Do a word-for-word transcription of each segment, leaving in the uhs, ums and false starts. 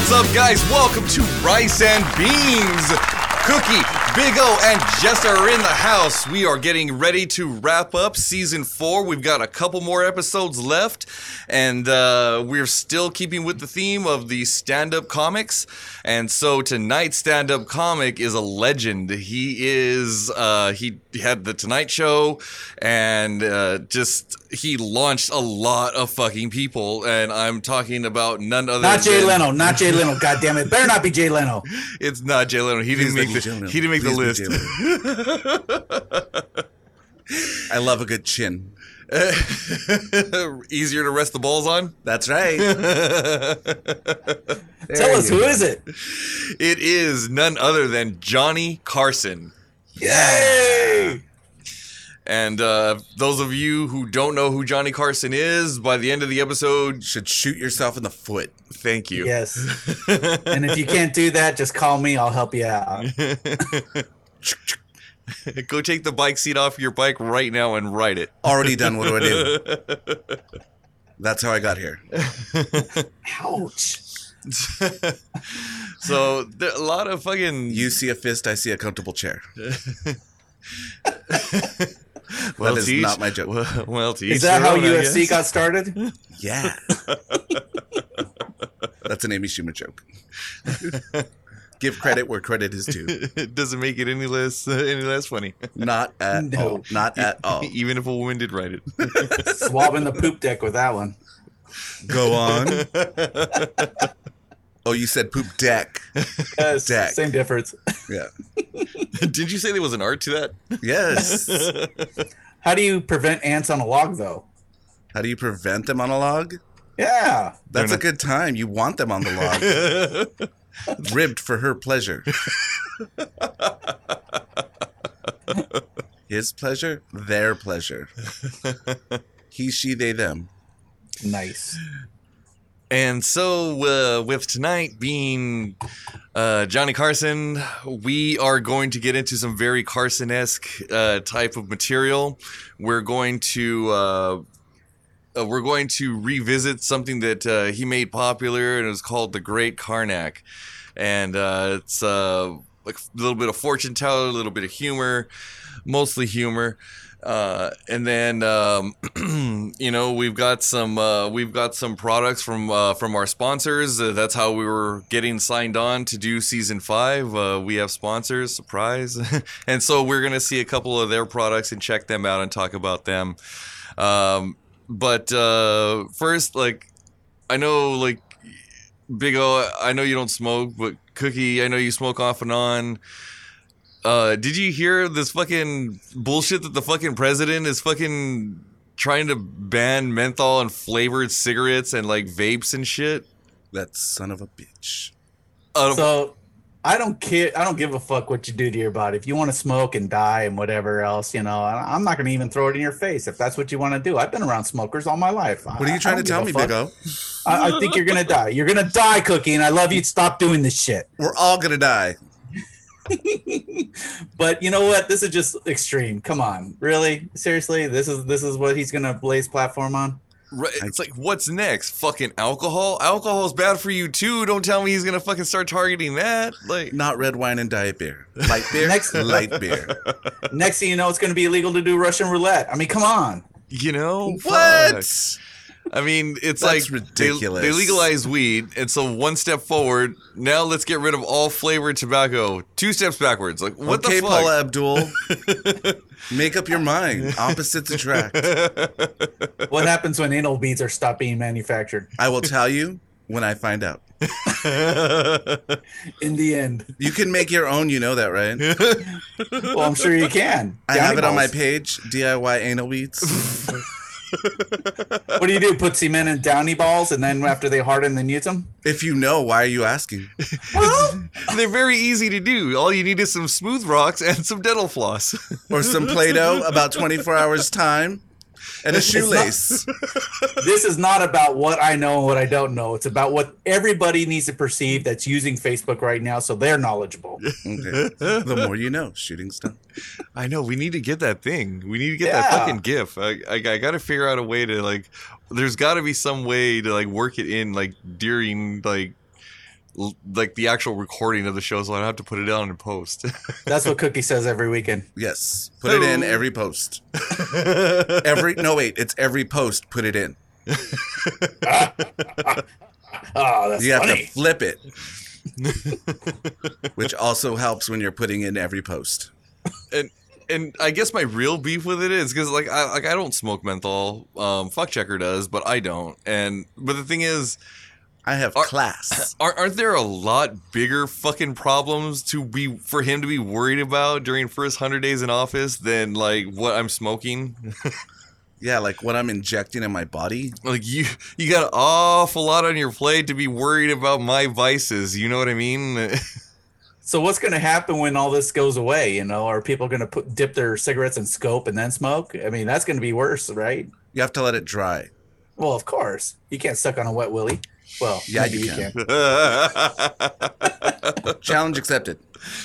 What's up, guys? Welcome to Rice and Beans. Cookie, Big O, and Jester are in the house. We are getting ready to wrap up season four. We've got a couple more episodes left, and uh, we're still keeping with the theme of the stand-up comics. And so tonight's stand-up comic is a legend. He is, uh, he had the Tonight Show, and uh, just, he launched a lot of fucking people, and I'm talking about none other not than... Jay Leno, not Jay Leno, God damn it. Better not be Jay Leno. It's not Jay Leno. He didn't make the, he didn't make the list. I love a good chin. Easier to rest the balls on? That's right. Tell us, who is it? It is none other than Johnny Carson. Yay! And uh, those of you who don't know who Johnny Carson is, by the end of the episode, should shoot yourself in the foot. Thank you. Yes. And if you can't do that, just call me. I'll help you out. Go take the bike seat off your bike right now and ride it. Already done. What do I do? That's how I got here. Ouch. So there, a lot of fucking... You see a fist, I see a comfortable chair. Well, that is teach, not my joke. Well, well to is that how own, U F C got started? Yeah. That's an Amy Schumer joke. Give credit where credit is due. It doesn't make it any less uh, any less funny. Not at No. all. Not at all. Even if a woman did write it. Swabbing the poop deck with that one. Go on. Oh, you said poop deck. Yes, Deck. same difference. Yeah. Did you say there was an art to that? Yes. How do you prevent ants on a log, though? How do you prevent them on a log? Yeah. That's They're a good time. You want them on the log. Ribbed for her pleasure. His pleasure, their pleasure. He, she, they, them. Nice. And so, uh, with tonight being uh, Johnny Carson, we are going to get into some very Carson-esque uh, type of material. We're going to uh, uh, we're going to revisit something that uh, he made popular, and it was called The Great Karnak. And uh, it's uh, like a little bit of fortune teller, a little bit of humor, mostly humor. Uh, and then, um, you know, we've got some, uh, we've got some products from, uh, from our sponsors. Uh, that's how we were getting signed on to do season five. Uh, we have sponsors, surprise. And so we're going to see a couple of their products and check them out and talk about them. Um, but, uh, first, like, I know, like, Big O, I know you don't smoke, but Cookie, I know you smoke off and on. Uh, did you hear this fucking bullshit that the fucking president is fucking trying to ban menthol and flavored cigarettes and like vapes and shit? That son of a bitch. Uh, So, I don't care. I don't give a fuck what you do to your body. If you want to smoke and die and whatever else, you know, I- I'm not going to even throw it in your face if that's what you want to do. I've been around smokers all my life. What are you trying to tell me, Big O? I, I think you're going to die. You're going to die, Cookie, and I love you. Stop doing this shit. We're all going to die. But you know what? This is just extreme. Come on, really? Seriously? This is this is what he's gonna blaze platform on? right, it's like, what's next? Fucking alcohol? Alcohol's bad for you too. Don't tell me he's gonna fucking start targeting that. Like, Not red wine and diet beer. Light beer? Next- Light beer. Next thing you know, it's gonna be illegal to do Russian roulette. I mean, come on. you know What? Fuck. I mean, it's That's like ridiculous. They, they legalize weed, and so one step forward. Now let's get rid of all flavored tobacco. Two steps backwards. Like, what okay, the fuck? Paula Abdul. Make up your mind. Opposites attract. What happens when anal beads are stopped being manufactured? I will tell you when I find out. In the end, You can make your own, you know that, right? well, I'm sure you can. I have Downy it on my balls. page, D I Y anal beads. What do you do? Put cement in downy balls, and then after they harden, then use them? If you know, why are you asking? Well, They're very easy to do. All you need is some smooth rocks and some dental floss. Or some Play-Doh, about twenty-four hours time, and a shoelace. this is not about what I know and what I don't know. It's about what everybody needs to perceive that's using Facebook right now, so they're knowledgeable. Okay. The more you know, shooting stuff. I know. We need to get that thing. We need to get Yeah. that fucking GIF. I, I, I got to figure out a way to like. There's got to be some way to like work it in like during like l- like the actual recording of the show, so I don't have to put it on in post. That's what Cookie says every weekend. Yes. Put it in every post. Every no wait, it's every post. Put it in. Oh, that's You have funny. to flip it, which also helps when you're putting in every post. and and I guess my real beef with it is because like I like I don't smoke menthol. Um, Fuck Checker does, but I don't. And but the thing is, I have Are- class. aren't aren't there a lot bigger fucking problems to be for him to be worried about during first hundred days in office than like what I'm smoking? Yeah, like what I'm injecting in my body. Like you, you got an awful lot on your plate to be worried about my vices. You know what I mean? So what's going to happen when all this goes away? You know, are people going to put dip their cigarettes in scope and then smoke? I mean, that's going to be worse, right? You have to let it dry. Well, of course, you can't suck on a wet willy. Well, Yeah, maybe you you can. can. Challenge accepted.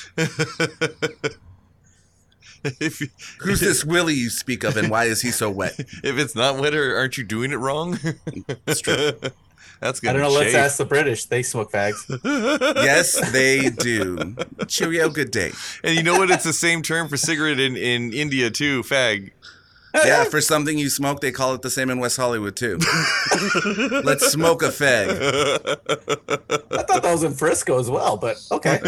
if, you- Who's this Willie you speak of, and why is he so wet? if it's not winter, aren't you doing it wrong? That's true. That's I good. don't know. Let's ask the British. They smoke fags. Yes, they do. Cheerio, good day. And you know what? It's the same term for cigarette in, in India too. Fag. Yeah, for something you smoke, they call it the same in West Hollywood too. Let's smoke a fag. I thought that was in Frisco as well, but okay.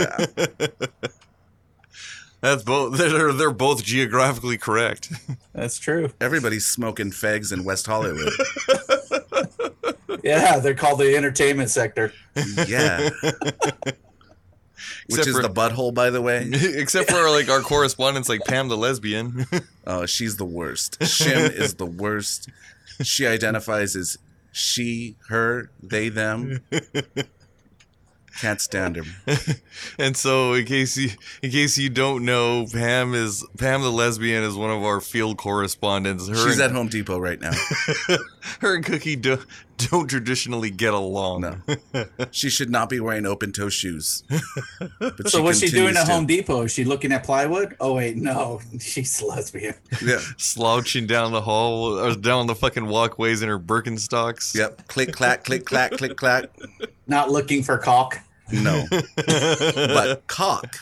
That's both. They're they're both geographically correct. That's true. Everybody's smoking fags in West Hollywood. Yeah, they're called the entertainment sector. Yeah. Which Except is for- the butthole, by the way. Except for like our correspondents, like Pam the lesbian. Oh, she's the worst. Shim is the worst. She identifies as she, her, they, them. Can't stand her. And so, in case you in case you don't know, Pam is Pam the lesbian is one of our field correspondents. Her She's and, at Home Depot right now. her and Cookie do, don't traditionally get along. No. She should not be wearing open toe shoes. But So what's she doing continues at to. Home Depot? Is she looking at plywood? Oh wait, no, she's a lesbian. Yeah. Slouching down the hall or down the fucking walkways in her Birkenstocks. Yep. Click clack, click clack, click clack. Not looking for caulk. No. But cock.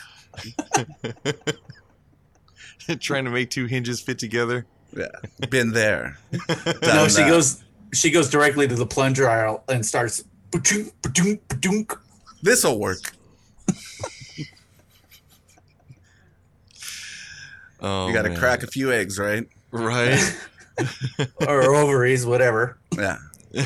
Trying to make two hinges fit together. Yeah. Been there. No, Done she that. goes. She goes directly to the plunger aisle and starts. Ba-dunk, ba-dunk, ba-dunk. This'll work. Oh, You got to man. crack a few eggs, right? Right? Or ovaries, whatever. Yeah.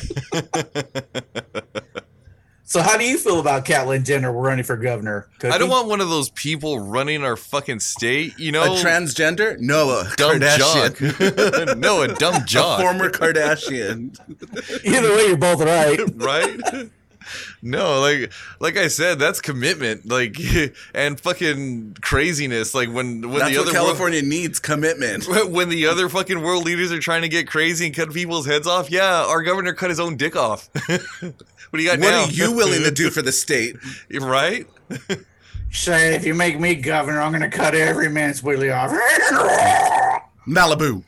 So how do you feel about Caitlyn Jenner running for governor? Cookie? I don't want one of those people running our fucking state, you know? A transgender? No, a dumb Kardashian. jock. No, a dumb A jock. former Kardashian. Either way, you're both right. Right? No, like like I said, that's commitment, like and fucking craziness. Like when when That's the what other California needs, commitment. world, when the other fucking world leaders are trying to get crazy and cut people's heads off. Yeah, our governor cut his own dick off. What do you got What now? are you willing to do for the state? Right? Say, if you make me governor, I'm going to cut every man's willy off. Malibu.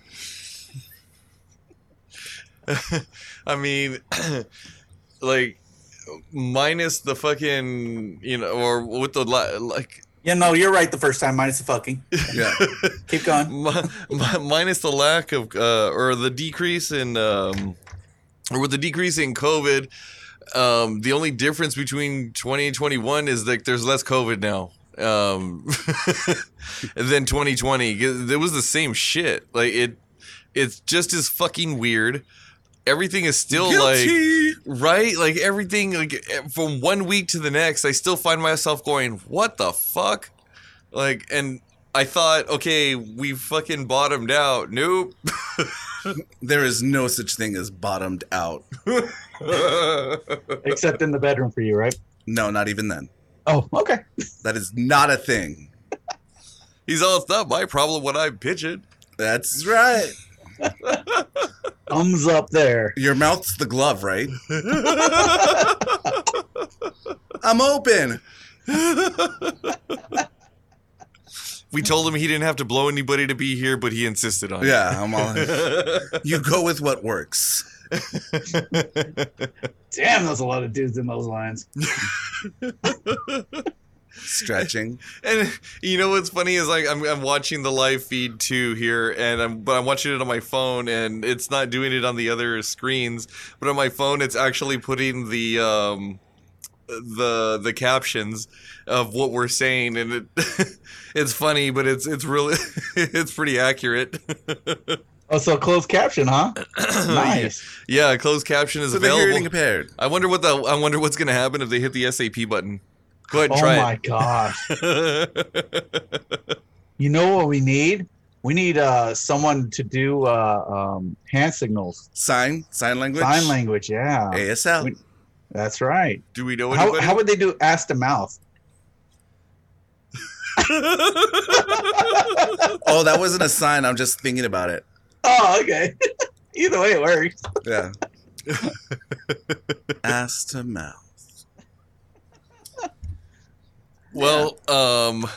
I mean, like minus the fucking, you know, or with the li- like Yeah, no, you're right the first time, minus the fucking. Yeah. Keep going. mi- mi- minus the lack of uh, or the decrease in um, or with the decrease in COVID. Um, the only difference between twenty and twenty-one is that there's less COVID now. Um, than twenty twenty. It was the same shit. Like it, it's just as fucking weird. Everything is still Guilty. like right, like everything like from one week to the next. I still find myself going, "What the fuck?" Like, and I thought, okay, we fucking bottomed out. Nope. There is no such thing as bottomed out. Except in the bedroom for you, right? No, not even then. Oh, okay. That is not a thing. He's all, it's not my problem when I pitch it. That's right. Thumbs up there. Your mouth's the glove, right? I'm open. We told him he didn't have to blow anybody to be here, but he insisted on it. Yeah, I'm all. You go with what works. Damn, there's a lot of dudes in those lines. Stretching. And you know what's funny is like I'm I'm watching the live feed too here, and I'm but I'm watching it on my phone, and it's not doing it on the other screens. But on my phone, it's actually putting the um the the captions of what we're saying, and it it's funny, but it's it's really it's pretty accurate. Oh, so closed caption, huh? Nice. Yeah, closed caption is So they're hearing available. impaired. I wonder what the I wonder what's gonna happen if they hit the S A P button. Go ahead and Oh try my gosh. it. You know what we need? We need uh, someone to do uh, um, hand signals, Sign, sign language. sign language. Yeah, A S L. We- that's right. Do we know How, anybody? how would they do ass to mouth? Oh, that wasn't a sign. I'm just thinking about it. Oh, okay. Either way, it works. Yeah. Ass to mouth. Well, um,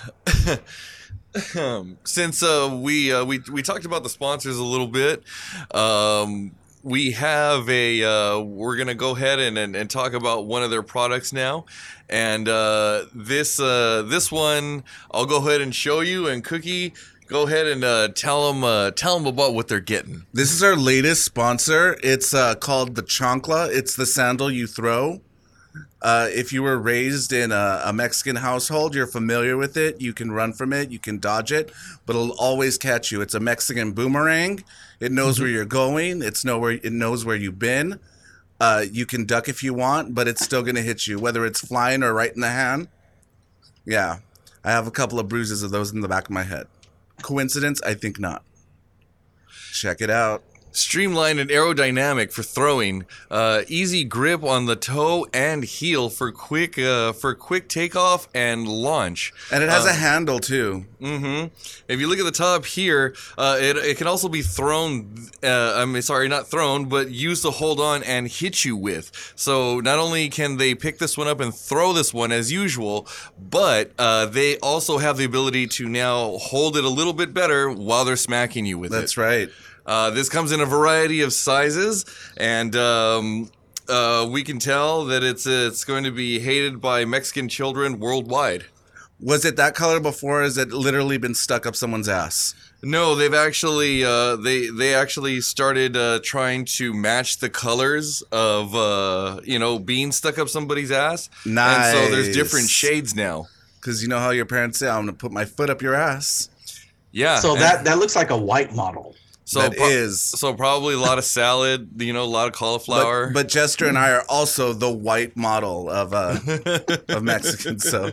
since uh, we uh, we we talked about the sponsors a little bit, um, we have a uh, we're gonna go ahead and, and and talk about one of their products now, and uh, this uh, this one I'll go ahead and show you. And Cookie, go ahead and uh, tell them uh, tell them about what they're getting. This is our latest sponsor. It's uh, called the Chancla. It's the sandal you throw. Uh, if you were raised in a, a Mexican household, you're familiar with it. You can run from it, you can dodge it, but it'll always catch you. It's a Mexican boomerang. It knows mm-hmm. where you're going. It's nowhere. It knows where you've been. Uh, you can duck if you want, but it's still going to hit you, whether it's flying or right in the hand. Yeah, I have a couple of bruises of those in the back of my head. Coincidence? I think not. Check it out. Streamlined and aerodynamic for throwing, uh, easy grip on the toe and heel for quick uh, for quick takeoff and launch. And it has uh, a handle too. Mm-hmm. If you look at the top here, uh, it it can also be thrown. Uh, I mean, sorry, not thrown, but used to hold on and hit you with. So not only can they pick this one up and throw this one as usual, but uh, they also have the ability to now hold it a little bit better while they're smacking you with it. That's right. Uh, this comes in a variety of sizes, and um, uh, we can tell that it's it's going to be hated by Mexican children worldwide. Was it that color before? Or has it literally been stuck up someone's ass? No, they've actually uh, they they actually started uh, trying to match the colors of uh, you know being stuck up somebody's ass. Nice. And so there's different shades now. Because you know how your parents say, "I'm gonna put my foot up your ass." Yeah. So and- that that looks like a white model. So that pro- is. so probably a lot of salad, you know, a lot of cauliflower. But, but Jester and I are also the white model of uh, of Mexicans. So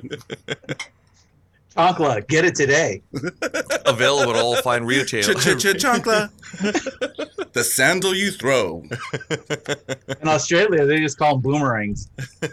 Chancla, get it today. Available at all fine retail. Chancla, the sandal you throw. In Australia, they just call them boomerangs.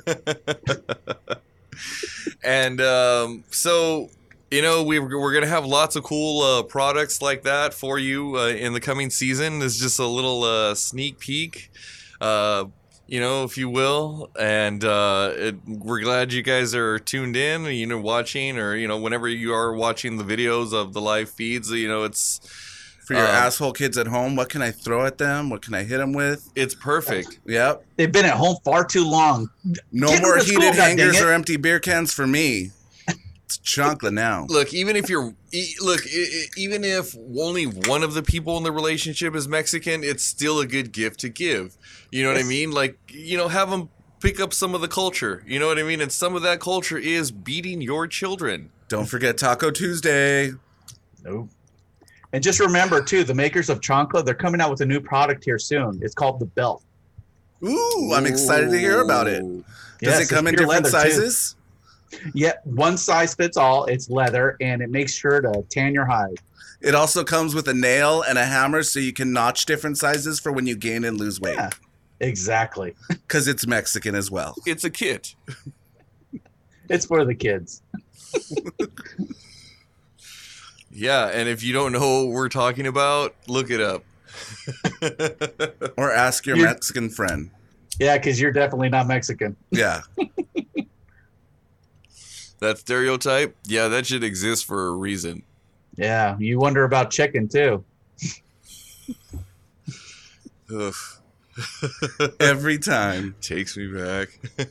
And um, so, you know, we, we're going to have lots of cool uh, products like that for you uh, in the coming season. It's just a little uh, sneak peek, uh, you know, if you will. And uh, it, we're glad you guys are tuned in, you know, watching, or, you know, whenever you are watching the videos of the live feeds, you know, it's... For your uh, asshole kids at home, what can I throw at them? What can I hit them with? It's perfect. Yep. They've been at home far too long. No Get more into school, heated God hangers dang it. or empty beer cans for me. It's Chancla now. Look, even if you're, e- look, e- e- even if only one of the people in the relationship is Mexican, it's still a good gift to give. You know what I mean? Like, you know, have them pick up some of the culture. You know what I mean? And some of that culture is beating your children. Don't forget Taco Tuesday. Nope. And just remember, too, the makers of Chancla, they're coming out with a new product here soon. It's called the Belt. Ooh, I'm excited to hear about it. Does Yes, it come it's in pure different leather, too. sizes? Yeah, one size fits all. It's leather, and it makes sure to tan your hide. It also comes with a nail and a hammer so you can notch different sizes for when you gain and lose weight. Yeah, exactly. Because it's Mexican as well. It's a kit. It's for the kids. Yeah, and if you don't know what we're talking about, look it up. Or ask your You- Mexican friend. Yeah, because you're definitely not Mexican. Yeah. That stereotype, yeah, that should exist for a reason. Yeah, you wonder about chicken, too. Ugh. Every time. Takes me back.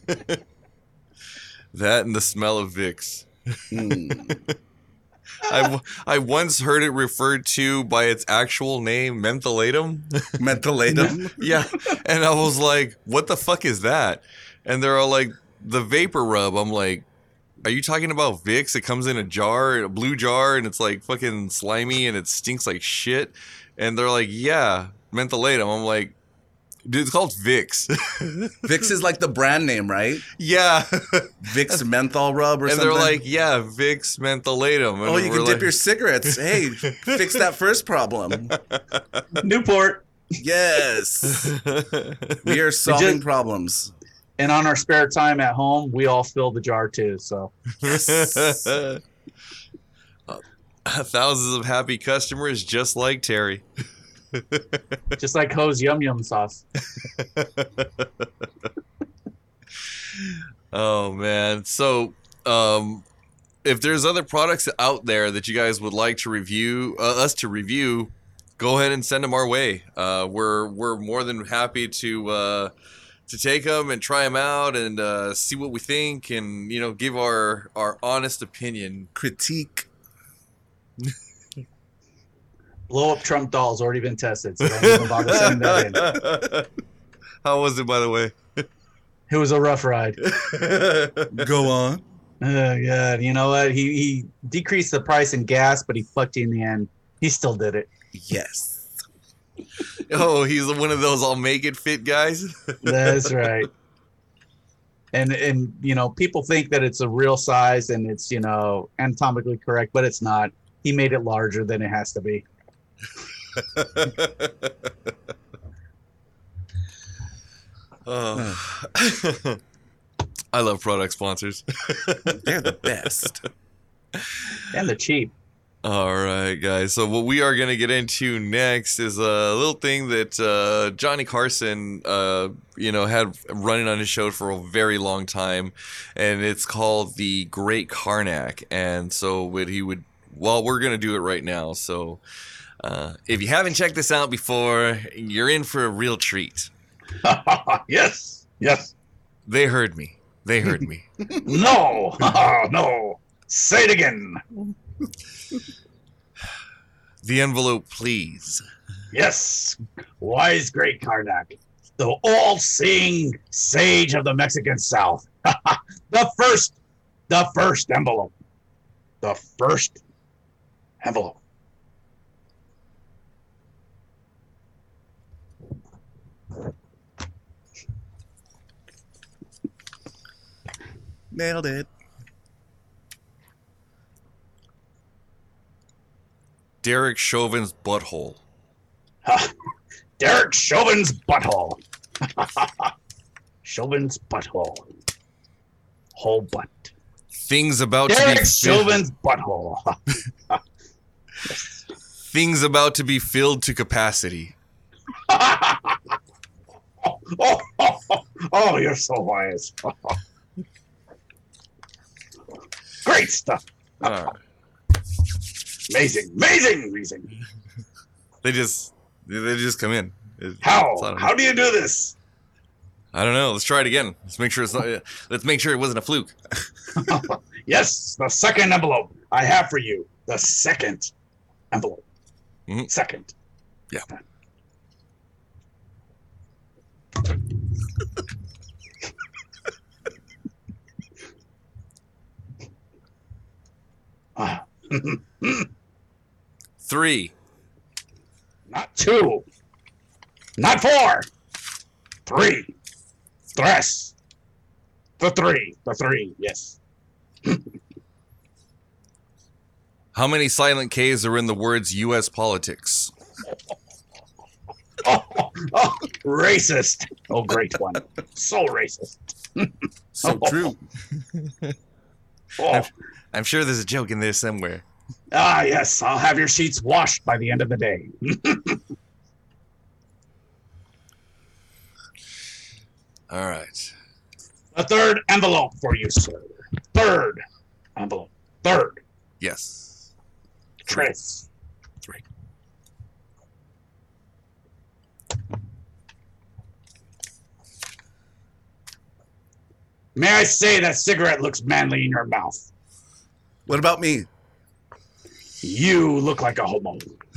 That and the smell of Vicks. Mm. I, w- I once heard it referred to by its actual name, mentholatum. Mentholatum. Yeah. And I was like, what the fuck is that? And they're all like, the vapor rub. I'm like, are you talking about Vicks? It comes in a jar, a blue jar, and it's like fucking slimy and it stinks like shit. And they're like, yeah, mentholatum. I'm like, dude, it's called Vicks. Vicks is like the brand name, right? Yeah. Vicks menthol rub or And something. they're like, yeah, Vicks mentholatum. And oh, you we're can dip like, your cigarettes. Hey, fix that first problem. Newport. Yes. We are solving just- problems. And on our spare time at home, we all fill the jar too. So Thousands of happy customers just like Terry. just like Ho's Yum Yum sauce. Oh man. So um if there's other products out there that you guys would like to review, uh, us to review, go ahead and send them our way. Uh, we're we're more than happy to uh, to take them and try them out and uh, see what we think, and you know, give our our honest opinion. Critique. Blow up Trump doll's already been tested, so don't even bother sending that in. How was it, by the way? It was a rough ride. Go on. Oh God, you know what? He he decreased the price in gas, but he fucked you in the end. He still did it. Yes. Oh, he's one of those I'll make it fit guys. That's right. And and you know, people think that it's a real size and it's, you know, anatomically correct, but it's not. He made it larger than it has to be. Oh. I love product sponsors. They're the best. And they're cheap. All right, guys. So what we are going to get into next is a little thing that uh, Johnny Carson, uh, you know, had running on his show for a very long time, and it's called the Great Karnak. And so what he would, well, we're going to do it right now. So uh, if you haven't checked this out before, you're in for a real treat. Yes. Yes. They heard me. They heard me. No. Oh, no. Say it again. The envelope, please. Yes. Wise great Karnak, the all-seeing sage of the Mexican South. The first, the first envelope. The first envelope. Nailed it. Derek Chauvin's butthole. Derek Chauvin's butthole. Chauvin's butthole. Whole butt. Things about to be Derek filled. Chauvin's butthole. Things about to be filled to capacity. oh, oh, oh, oh, you're so wise. Great stuff. All right. Amazing, amazing, amazing. They just they just come in. It- How? it's not- How do you do this? I don't know. Let's try it again. Let's make sure it's not. Let's make sure it wasn't a fluke. Yes, the second envelope I have for you. The second envelope. Mhm. Second. Yeah. Ah, Three. not two. Not four. Three. Tres. The three. The three. Yes. How many silent K's are in the words U S politics? Oh, oh, oh, racist. Oh, great one. So racist. So true. Oh, I'm sure there's a joke in there somewhere. ah, yes. I'll have your sheets washed by the end of the day. All right. The third envelope for you, sir. Third envelope. Third. Yes. Tres. Three. May I say that cigarette looks manly in your mouth? What about me? You look like a homo.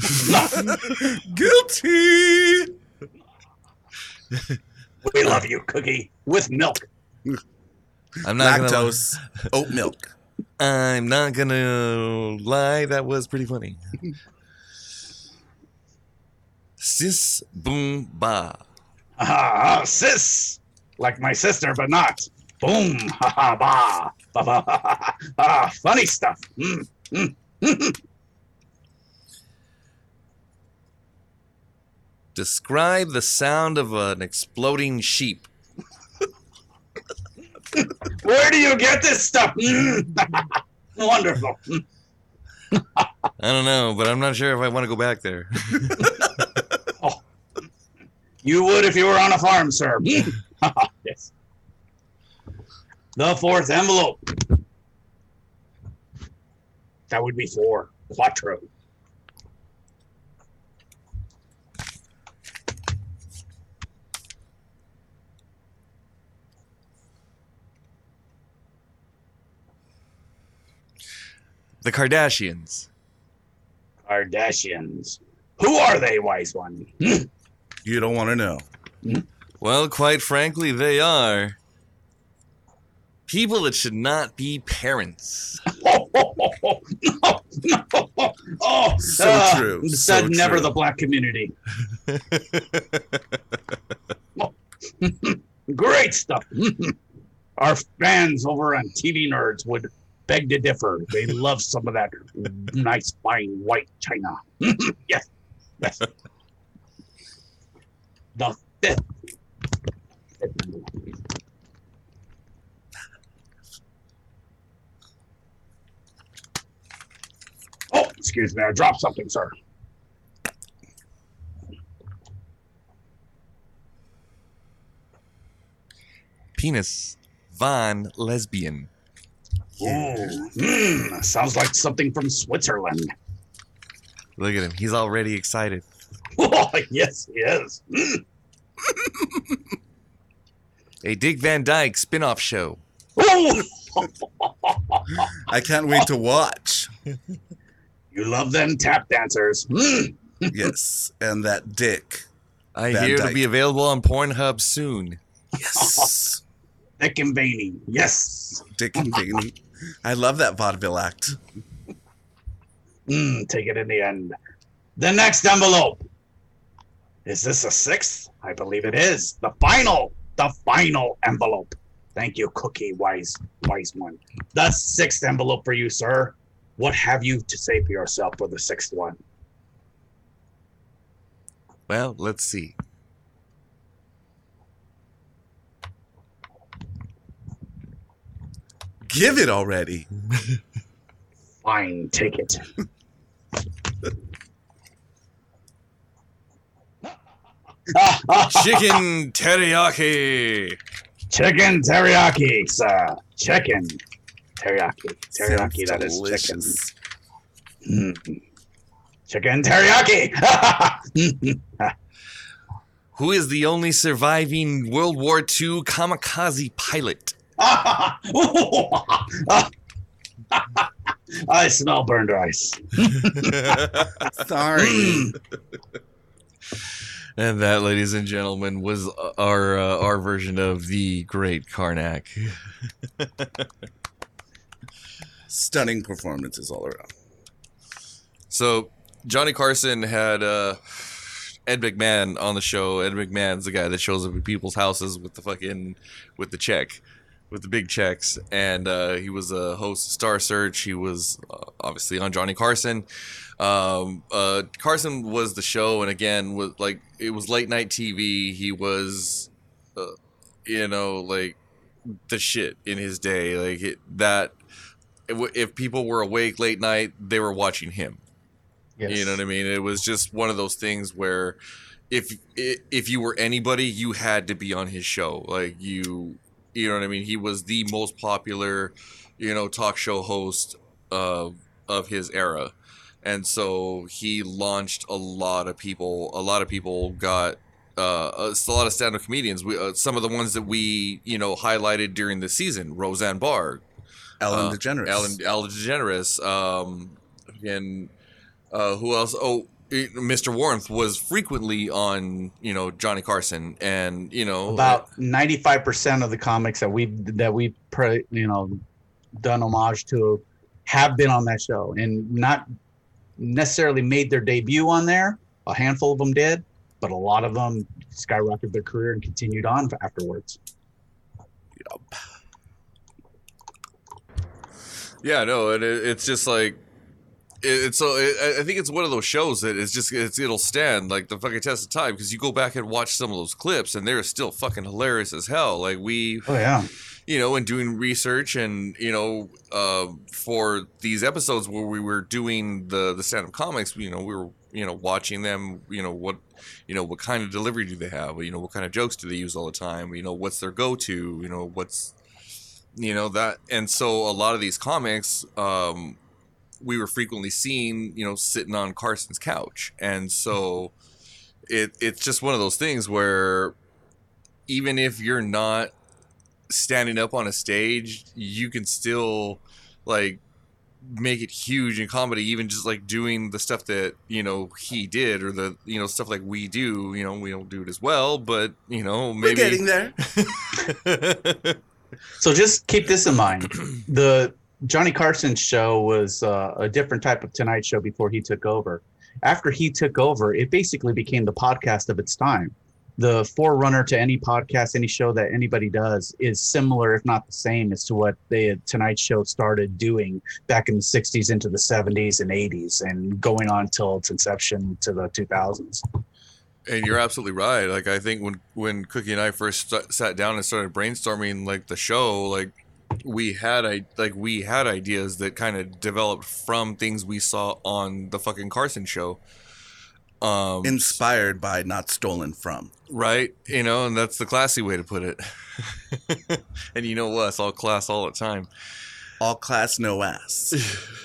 Guilty. We love you, Cookie, with milk. I'm not Lactose, oat milk. Gonna, I'm not gonna lie. That was pretty funny. Sis boom ba. Ah, sis, like my sister, but not. Boom, ha ha ba, ba ba ha ha. Ah, funny stuff. Mm, mm, mm. Describe the sound of an exploding sheep. Where do you get this stuff? Mm. Wonderful. Mm. I don't know, but I'm not sure if I want to go back there. Oh. You would if you were on a farm, sir. Mm. Yes. The fourth envelope. That would be four. Quattro. The Kardashians. Kardashians. Who are they, wise one? Hmm? You don't want to know. Well, quite frankly, they are people that should not be parents. Oh, oh, oh, oh, no, no, oh, So uh, true, Said so never true. the black community. Great stuff. Our fans over on T V Nerds would beg to differ. They love some of that nice, fine white china. Yes. Yes. The fifth. Oh, excuse me. I dropped something, sir. Penis Von Lesbian. Ooh, mm, sounds like something from Switzerland. Look at him. He's already excited. Oh, yes, he is. Mm. A Dick Van Dyke spin-off show. Oh, I can't wait to watch. you love them tap dancers. Mm. Yes, and that dick. I Van hear Dyke. it'll be available on Pornhub soon. Yes. Dick and veiny. Yes. Dick and Veiny. I love that vaudeville act. Mm, take it in the end. The next envelope. Is this a sixth? I believe it is. The final. The final envelope. Thank you, Cookie Wise Wise one. The sixth envelope for you, sir. What have you to say for yourself for the sixth one? Well, let's see. Give it already. Fine, take it. Chicken teriyaki. Chicken teriyaki, sir. Chicken teriyaki. Teriyaki, Sounds that is chicken. delicious. Mm. Chicken teriyaki. Who is the only surviving World War Two kamikaze pilot? I smell burned rice. Sorry. And that, ladies and gentlemen, was our uh, our version of the Great Karnak. Stunning performances all around. So Johnny Carson had uh, Ed McMahon on the show. Ed McMahon's the guy that shows up at people's houses with the fucking with the check, with the big checks, and uh, he was a host of Star Search. He was uh, obviously on Johnny Carson. Um, uh, Carson was the show, and again, was like it was late night T V. He was, uh, you know, like the shit in his day. Like it, that, if people were awake late night, they were watching him. Yes. You know what I mean? It was just one of those things where, if if you were anybody, you had to be on his show. Like you, you know what I mean? He was the most popular, you know, talk show host of of his era. And so he launched a lot of people. A lot of people got uh, a lot of stand-up comedians. We, uh, some of the ones that we, you know, highlighted during the season: Roseanne Barr, Ellen uh, DeGeneres. Ellen, Ellen DeGeneres, um, and uh, who else? Oh, Mister Warmth was frequently on, you know, Johnny Carson, and you know, About ninety-five percent of the comics that we that we pre, you know done homage to have been on that show, and not necessarily made their debut on there. A handful of them did, but a lot of them skyrocketed their career and continued on afterwards. Yep. Yeah, no, and it, it's just like it, it's so. It, I think it's one of those shows that it's just it's it'll stand like the fucking test of time, because you go back and watch some of those clips and they're still fucking hilarious as hell. Like we, Oh yeah, you know, and doing research and you know, uh, for these episodes where we were doing the the stand up comics, you know, we were you know watching them. You know what, you know what kind of delivery do they have? You know what kind of jokes do they use all the time? You know what's their go to? You know what's you know that and so a lot of these comics um we were frequently seen you know sitting on Carson's couch, and so it it's just one of those things where even if you're not standing up on a stage, you can still like make it huge in comedy, even just like doing the stuff that you know he did, or the you know stuff like we do. You know we don't do it as well, but you know maybe We're getting there. so just keep this in mind. The Johnny Carson show was uh, a different type of Tonight Show before he took over. After he took over, it basically became the podcast of its time. The forerunner to any podcast, any show that anybody does is similar, if not the same, as to what the Tonight Show started doing back in the sixties into the seventies and eighties, and going on till its inception to the two thousands. And you're absolutely right. Like I think when when Cookie and I first st- sat down and started brainstorming like the show, like we had I like we had ideas that kind of developed from things we saw on the fucking Carson show. Um, Inspired by, not stolen from. right? You know, and that's the classy way to put it. And you know us, all class all the time. All class, no ass.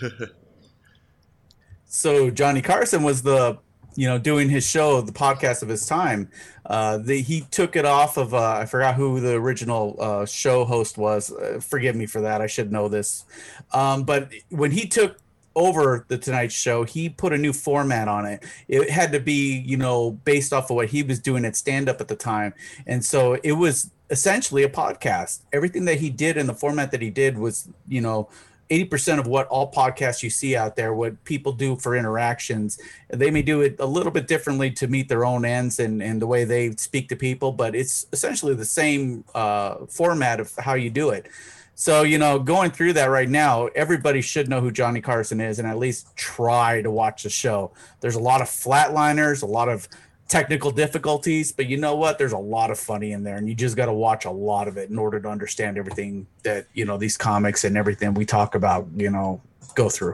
So Johnny Carson was the, you know, doing his show, the podcast of his time. Uh, the, he took it off of, uh, I forgot who the original uh, show host was. Uh, forgive me for that. I should know this. Um, but when he took over the Tonight Show, he put a new format on it. It had to be, you know, based off of what he was doing at stand up at the time. And so it was essentially a podcast. Everything that he did in the format that he did was, you know, eighty percent of what all podcasts you see out there, what people do for interactions. They may do it a little bit differently to meet their own ends and, and the way they speak to people, but it's essentially the same uh, format of how you do it. So, you know, going through that right now, everybody should know who Johnny Carson is and at least try to watch the show. There's a lot of flatliners, a lot of technical difficulties, but you know what? There's a lot of funny in there, and you just got to watch a lot of it in order to understand everything that, you know, these comics and everything we talk about, you know, go through.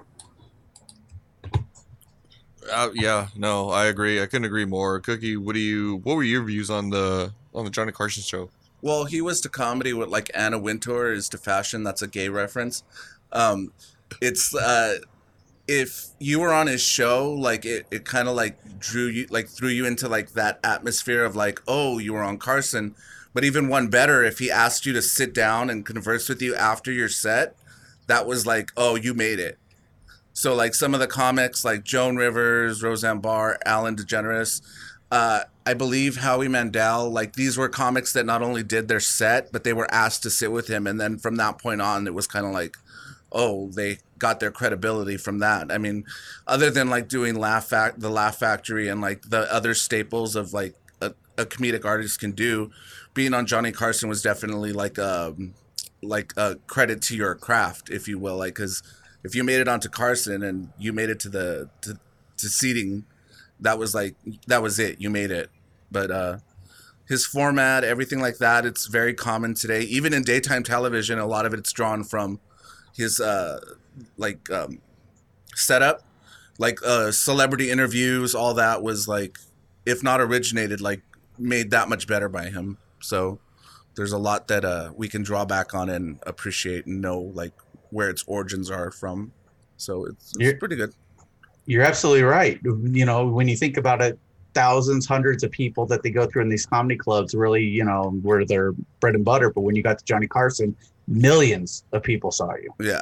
Uh, yeah, no, I agree. I couldn't agree more. Cookie, what do you? What were your views on the on the Johnny Carson show? Well, he was to comedy what like Anna Wintour is to fashion. That's a gay reference. Um, it's uh, if you were on his show, like it, it kind of like drew you, like threw you into like that atmosphere of like, oh, you were on Carson. But even one better, if he asked you to sit down and converse with you after your set, that was like, oh, you made it. So like some of the comics like Joan Rivers, Roseanne Barr, Ellen DeGeneres, uh, I believe Howie Mandel, like these were comics that not only did their set, but they were asked to sit with him. And then from that point on, it was kind of like, oh, they got their credibility from that. I mean, other than like doing Laugh Fac- the Laugh Factory and like the other staples of like a, a comedic artist can do, being on Johnny Carson was definitely like a, like a credit to your craft, if you will. Like, because if you made it onto Carson and you made it to the to, to seating, that was like, that was it. You made it. But uh, his format, everything like that, it's very common today. Even in daytime television, a lot of it's drawn from his uh, like um, setup, like uh, celebrity interviews. All that was like, if not originated, like made that much better by him. So there's a lot that uh, we can draw back on and appreciate and know like where its origins are from. So it's, it's pretty good. You're absolutely right. You know, when you think about it, thousands, hundreds of people that they go through in these comedy clubs really, you know, were their bread and butter. But when you got to Johnny Carson, millions of people saw you. Yeah.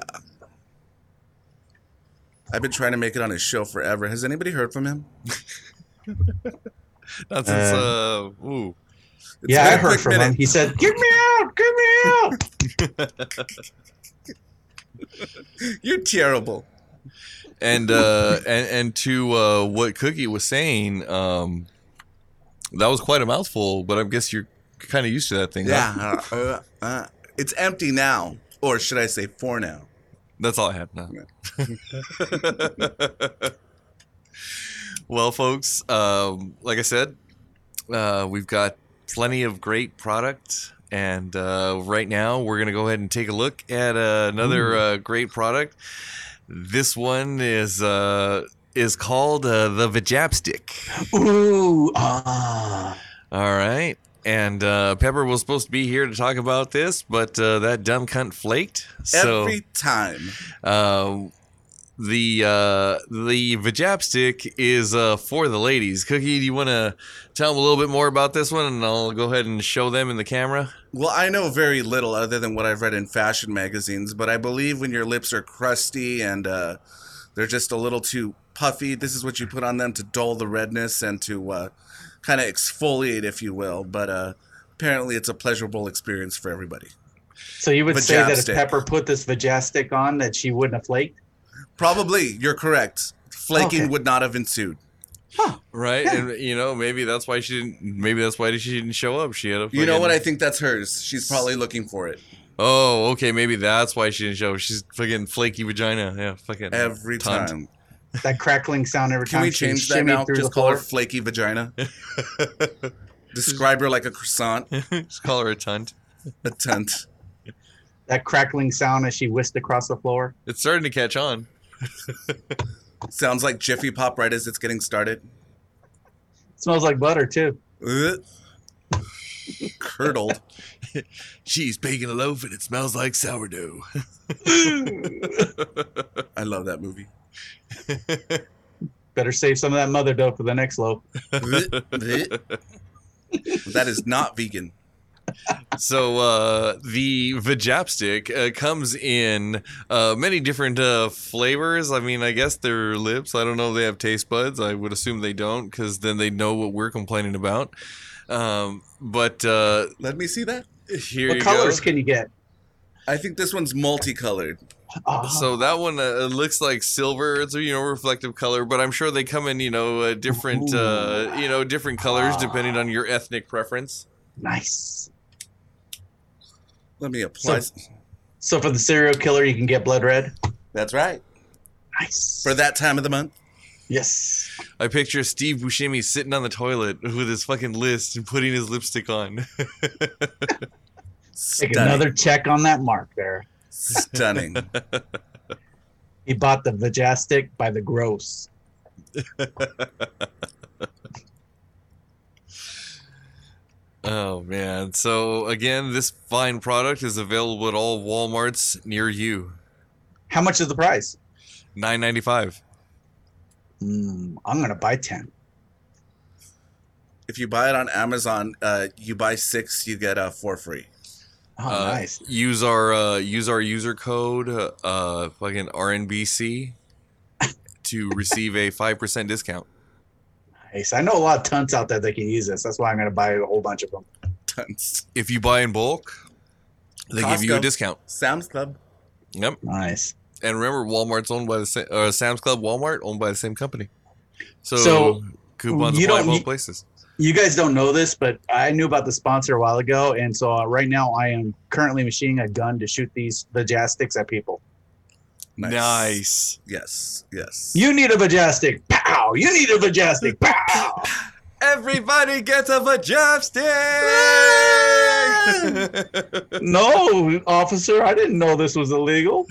I've been trying to make it on his show forever. Has anybody heard from him? Not since, uh, uh ooh. It's yeah, been I a heard quick from minute. him. He said, "Get me out! Get me out!" You're terrible. And uh, and and to uh, what Cookie was saying, um, that was quite a mouthful. But I guess you're kind of used to that thing. Huh? Yeah. Uh, uh, it's empty now, or should I say, for now? That's all I had. No. Well, folks, um, like I said, uh, we've got plenty of great product, and uh, right now we're gonna go ahead and take a look at uh, another uh, great product. This one is uh, is called uh, the Vajapstick. Ooh, ah. All right. And uh, Pepper was supposed to be here to talk about this, but uh, that dumb cunt flaked. So, Every time. uh, the uh, the Vajapstick is uh, for the ladies. Cookie, do you want to tell them a little bit more about this one, and I'll go ahead and show them in the camera? Well, I know very little other than what I've read in fashion magazines, but I believe when your lips are crusty and uh, they're just a little too puffy, this is what you put on them to dull the redness and to uh, kind of exfoliate, if you will. But uh, apparently it's a pleasurable experience for everybody. So you would say that if Vajapstick. Pepper put this Vajapstick on, that she wouldn't have flaked? Probably, you're correct. Flaking Okay. would not have ensued. Huh. Right, Yeah. and you know maybe that's why she didn't. Maybe that's why she didn't show up. She had a. You know fucking- what? I think that's hers. She's probably looking for it Oh, okay. Maybe that's why she didn't show up. She's fucking flaky vagina. Yeah, fucking every Tunt. time. That crackling sound every Can time we she change that shimmied now? through Just the call her floor. flaky vagina. Describe her like a croissant, Just call her a tunt. a tunt. That crackling sound as she whisked across the floor. It's starting to catch on. Sounds like Jiffy Pop right as it's getting started. Smells like butter too. Ugh. Curdled. She's baking a loaf and it smells like sourdough. I love that movie. Better save some of that mother dough for the next loaf. That is not vegan. So uh, the Vajapstick uh, comes in uh, many different uh, flavors. I mean, I guess they're lips. I don't know if they have taste buds. I would assume they don't, because then they know what we're complaining about. Um, but uh, Let me see that. here What you colors go. can you get? I think this one's multicolored. Oh, So that one uh, looks like silver. It's a you know reflective color, but I'm sure they come in you know uh, different uh, you know different colors depending on your ethnic preference. nice. Let me apply. So- So for the serial killer, you can get blood red. That's right. Nice. For that time of the month. Yes. I picture Steve Buscemi sitting on the toilet with his fucking list and putting his lipstick on. Take Stunning. another check on that mark there. Stunning. He bought the Vajapstick by the gross. Oh man! So again, this fine product is available at all WalMarts near you. How much is the price? nine ninety-five. Mm, I'm gonna buy ten. If you buy it on Amazon, uh, you buy six, you get uh, four free. Oh, Uh, nice. Use our uh, use our user code uh, uh fucking R N B C to receive a five percent discount. Nice. I know a lot of tunts out there that can use this. That's why I'm gonna buy a whole bunch of them. Tons. If you buy in bulk, they give you a Costco. discount. Sam's Club. Yep. Nice. And remember, Walmart's owned by the same, uh, Sam's Club, Walmart owned by the same company. So, So, coupons you apply don't both need- places. You guys don't know this, but I knew about the sponsor a while ago, and so uh, right now I am currently machining a gun to shoot these Vajapsticks at people. Nice. Nice. Yes. Yes. You need a Vajapstick. Pow! You need a Vajapstick. Pow! Everybody gets a Vajapstick! No, officer, I didn't know this was illegal.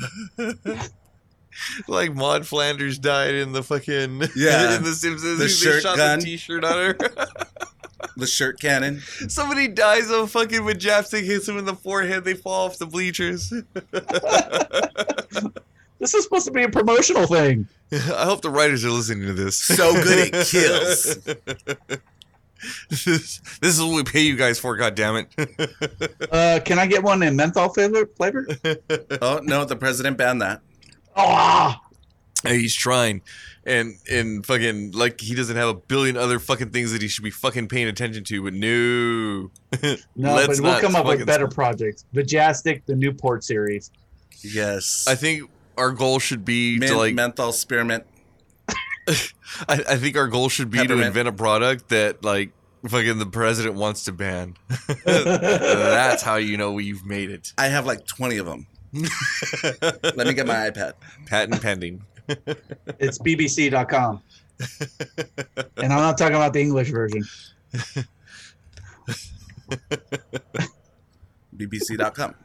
Like Maud Flanders died in the fucking Yeah. in the Simpsons. The they shirt shot gun. the T-shirt on her. The shirt cannon. Somebody dies of fucking Vajapstick hits him in the forehead. They fall off the bleachers. This is supposed to be a promotional thing. I hope the writers are listening to this. So good it kills. this, is, this is what we pay you guys for, goddammit. Uh, can I get one in menthol flavor? flavor? Oh, no, the president banned that. Oh, Hey, he's trying. And and fucking like he doesn't have a billion other fucking things that he should be fucking paying attention to, but no. no, Let's but we'll not come up with fucking- better projects. Vajastic, the Newport series. Yes. I think our goal should be Mint, to like menthol spearmint. I, I think our goal should be to Peppermint. invent a product that like fucking the president wants to ban. That's how you know we've made it. I have like twenty of them. Let me get my iPad. Patent pending. It's B B C dot com. And I'm not talking about the English version. B B C dot com.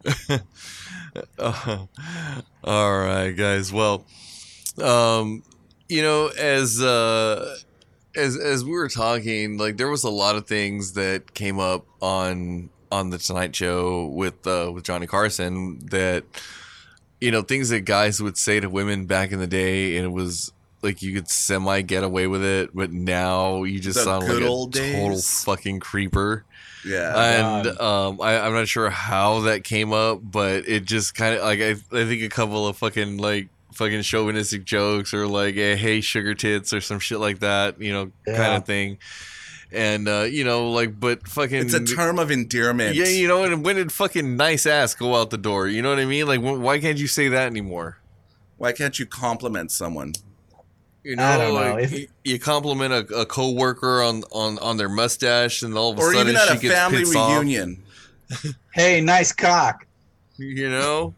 Oh, all right, guys. Well, um, you know, as uh, as as we were talking, like there was a lot of things that came up on on the Tonight Show with uh, with Johnny Carson that you know things that guys would say to women back in the day, and it was like you could semi get away with it, but now you just The sound good like a old total days. fucking creeper. Yeah. And um, I, I'm not sure how that came up, but it just kind of like I, I think a couple of fucking like fucking chauvinistic jokes or like a hey sugar tits or some shit like that, you know, kind Yeah. of thing. And uh, you know, like, but fucking It's a term of endearment. yeah, you know, and when did fucking nice ass go out the door? You know what I mean? Like, wh- why can't you say that anymore? Why can't you compliment someone? You know, I don't know. like, If- you, you compliment a, a coworker on, on on their mustache, and all of a Or sudden even at she a gets family pissed off. reunion. Hey, nice cock. You know.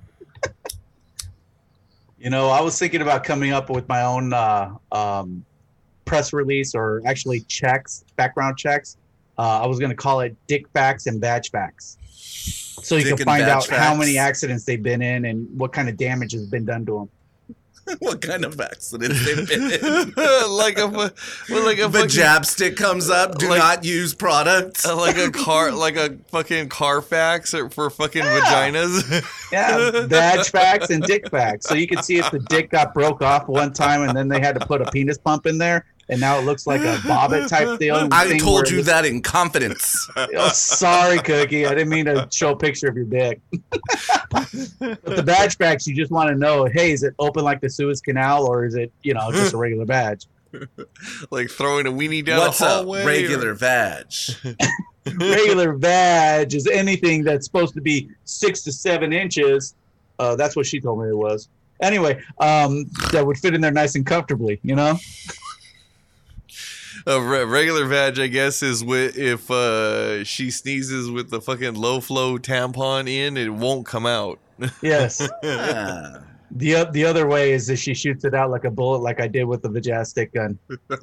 You know, I was thinking about coming up with my own uh, um, press release, or actually checks, background checks. Uh, I was going to call it Dick Facts and Badge Facts. So you Dick can and find out badge how facts. many accidents they've been in and what kind of damage has been done to them. What kind of accidents they've been in? like a well, like a The fucking, jab stick comes up. Do Like- not use product. uh, like a car like a fucking Carfax or for fucking Yeah. vaginas. Yeah, badge facts and dick facts. So you can see if the dick got broke off one time and then they had to put a penis pump in there, and now it looks like a bobbit type deal. I thing told where you it- that in confidence. Oh, sorry, Cookie. I didn't mean to show a picture of your dick. But the badge facts, you just want to know, hey, is it open like the Suez Canal, or is it, you know, just a regular badge? Like throwing a weenie down What's a a hallway. regular vag? Regular badge is anything that's supposed to be six to seven inches. Uh, that's what she told me it was. Anyway, um, that would fit in there nice and comfortably, you know? A re- regular vag, I guess, is with if uh, she sneezes with the fucking low flow tampon in, it won't come out. Yes. Ah. The o- the other way is that she shoots it out like a bullet, like I did with the Vajastic gun.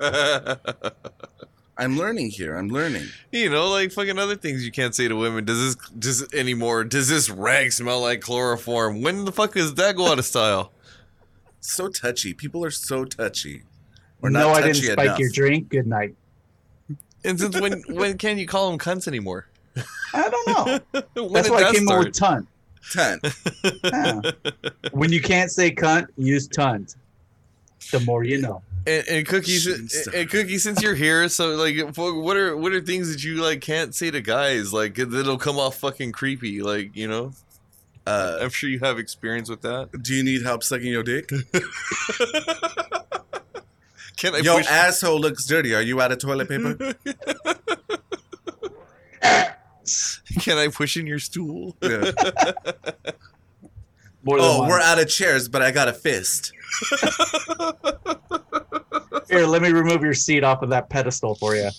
I'm learning here. I'm learning. You know, like fucking other things you can't say to women. Does this does anymore? Does this rag smell like chloroform? When the fuck does that go out of style? So touchy. People are so touchy. Or No, not I didn't touchy spike enough. your drink. Good night. And since when when can you call them cunts anymore? I don't know. When That's did why that I came up with start? tunt. Ten. Yeah. When you can't say cunt, use tunt. The more you know. And, and cookies, Jeez. and cookies. Since you're here, so like, what are what are things that you like can't say to guys? Like that'll come off fucking creepy. Like you know, Uh, I'm sure you have experience with that. do you need help sucking your dick? Can I Your push? asshole looks dirty. Are you out of toilet paper? Can I push in your stool? Yeah. More than Oh, one. we're out of chairs, but I got a fist. Here, let me remove your seat off of that pedestal for you.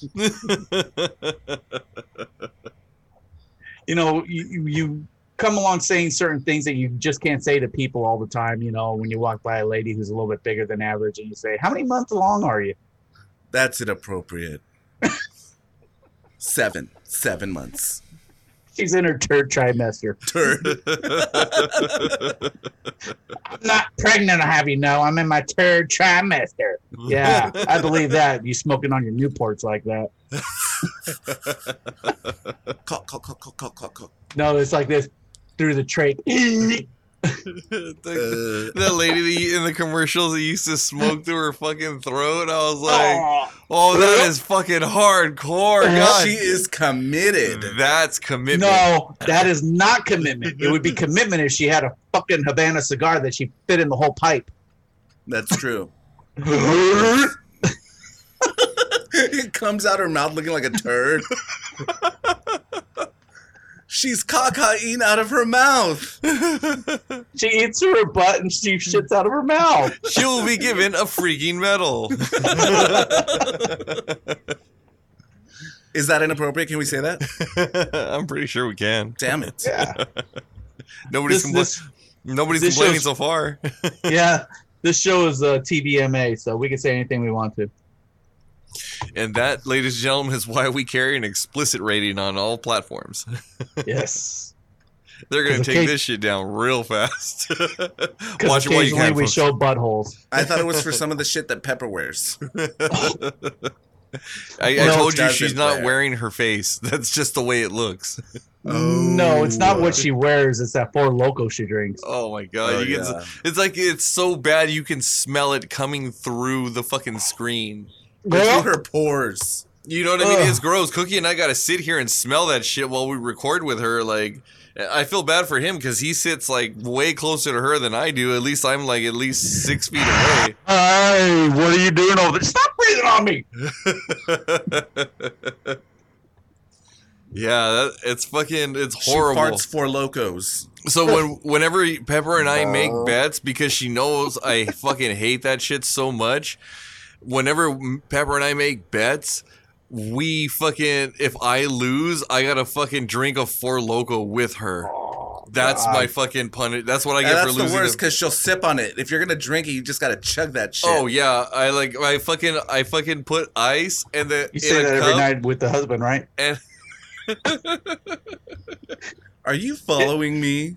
You know, you, you- you come along saying certain things that you just can't say to people all the time. You know, when you walk by a lady who's a little bit bigger than average and you say, how many months along are you? That's inappropriate. Seven. Seven months. She's in her third trimester. Turd. I'm not pregnant, I'll have you know. I'm in my third trimester. Yeah, I believe that. You smoking on your Newports like that. Cock, cock, cock, cock, cock, cock, cock. No, it's like this through the trach. the, the lady in the commercials that used to smoke through her fucking throat. I was like, oh, that is fucking hardcore. God, She is committed. that's commitment. No, that is not commitment. It would be commitment if she had a fucking Havana cigar that she fit in the whole pipe. That's true. It comes out her mouth looking like a turd. She's cacaing out of her mouth. She eats through her butt and she shits out of her mouth. She will be given a freaking medal. Is that inappropriate? Can we say that? I'm pretty sure we can. Damn it. Yeah. Nobody's This, compla- this, nobody's this complaining shows- so far. yeah. This show is uh, T V M A, so we can say anything we want to. And that, ladies and gentlemen, is why we carry an explicit rating on all platforms. Yes. They're going to 'Cause take occa- this shit down real fast. Because Watch it while you occasionally can, we folks. show buttholes. I thought it was for some of the shit that Pepper wears. I, I No, told you doesn't she's not wear. wearing her face. That's just the way it looks. No, it's not Oh. what she wears. It's that Four Loco she drinks. Oh my god! Oh, you can, yeah. It's like it's so bad you can smell it coming through the fucking screen. Through her pores. You know what I mean? Ugh. It's gross. Cookie and I got to sit here and smell that shit while we record with her. Like, I feel bad for him because he sits like way closer to her than I do. At least I'm like at least six feet away. Hey, what are you doing over there? Stop breathing on me! Yeah, that, it's fucking, it's She horrible. farts for locos. So when whenever Pepper and I make No. bets, because she knows I fucking hate that shit so much, whenever Pepper and I make bets, we fucking, if I lose, I gotta fucking drink a Four Loco with her. That's God. my fucking punish. That's what I And get for that's the losing. worst the- because she'll sip on it. If you're gonna drink it, you just gotta chug that shit. oh yeah, I like I fucking I fucking put ice and the You in say a that every cup, night with the husband, right? and Are you following me?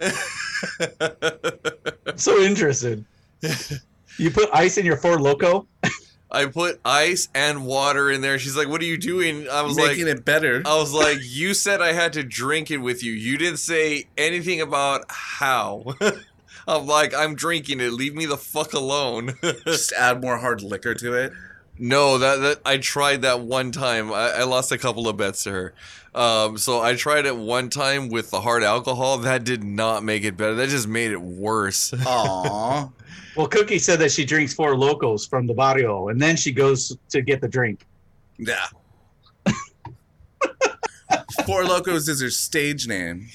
I'm so interested. You put ice in your Four Loco? I put ice and water in there. She's like, "What are you doing?" I was Making like, it better. I was like, you said I had to drink it with you. You didn't say anything about how. I'm like, I'm drinking it. Leave me the fuck alone. Just add more hard liquor to it. No, that that I tried that one time. I, I lost a couple of bets to her. Um, so I tried it one time with the hard alcohol. That did not make it better. That just made it worse. Aww. Well, Cookie said that she drinks Four Locos from the barrio, and then she goes to get the drink. Yeah. Four Locos is her stage name.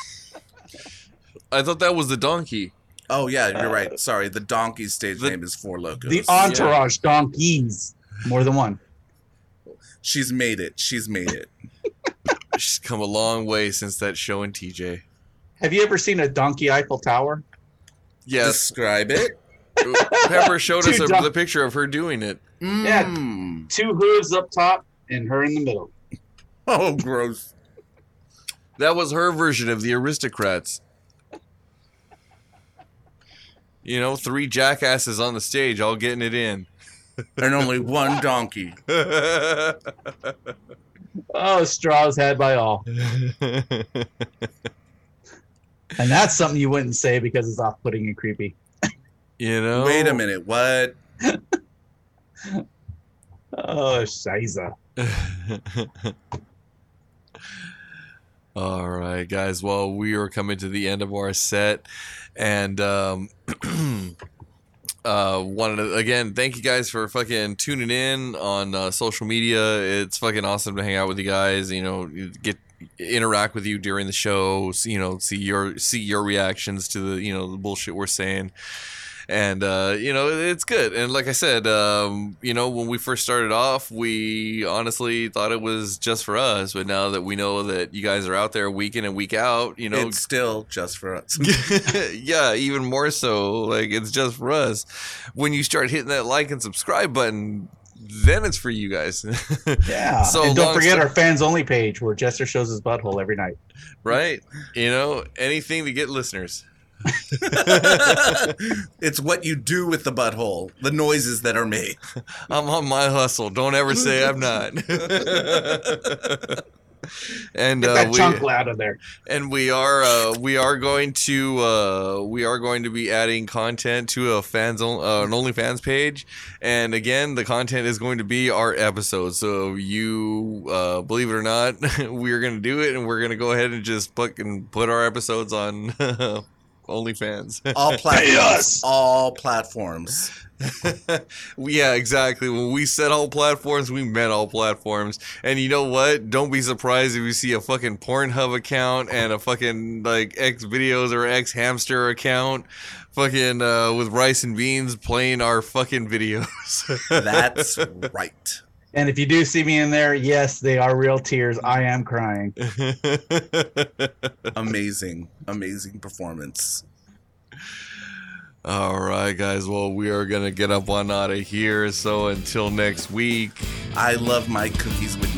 I thought that was the donkey. Oh yeah, you're right. Sorry, the donkey's stage The- name is Four Locos. The entourage donkeys. More than one. She's made it. She's made it. She's come a long way since that show in T J. Have you ever seen a donkey Eiffel Tower? Yes, Describe it. Pepper showed us Two a, don- the picture of her doing it. Mm. Two hooves up top and her in the middle. Oh, gross. That was her version of the aristocrats. You know, three jackasses on the stage all getting it in. And only one donkey. Oh, straws had by all. And that's something you wouldn't say because it's off-putting and creepy. You know? Wait a minute. What? Oh, shiza. All right, guys. Well, we are coming to the end of our set, and um, uh, wanted to again thank you guys for fucking tuning in on uh, social media. It's fucking awesome to hang out with you guys. You know, you get interact with you during the show. See, you know, see your see your reactions to the you know the bullshit we're saying. And, uh, you know, it's good. And like I said, um, you know, when we first started off, we honestly thought it was just for us. But now that we know that you guys are out there week in and week out, you know, It's still just for us. yeah, even more so. Like, it's just for us. When you start hitting that like and subscribe button, then it's for you guys. Yeah. So and don't long forget sto- our fans only page where Jester shows his butthole every night. Right? You know, anything to get listeners. It's what you do with the butthole, the noises that are made. I'm on my hustle. Don't ever say I'm not. And Get uh, that we chunkla out of there. and we are uh, we are going to uh, we are going to be adding content to a fans on, uh, an OnlyFans page, and again, the content is going to be our episodes. So you uh, believe it or not, we're going to do it, and we're going to go ahead and just put and put our episodes on OnlyFans. All Pay platforms. us. All platforms. Yeah, exactly. When we said all platforms, we meant all platforms. And you know what? Don't be surprised if you see a fucking Pornhub account and a fucking like X videos or X hamster account, fucking uh, with rice and beans playing our fucking videos. That's right. And if you do see me in there, yes, they are real tears. I am crying. Amazing. Amazing performance. All right, guys. Well, we are gonna get up on out of here. So until next week. I love my cookies with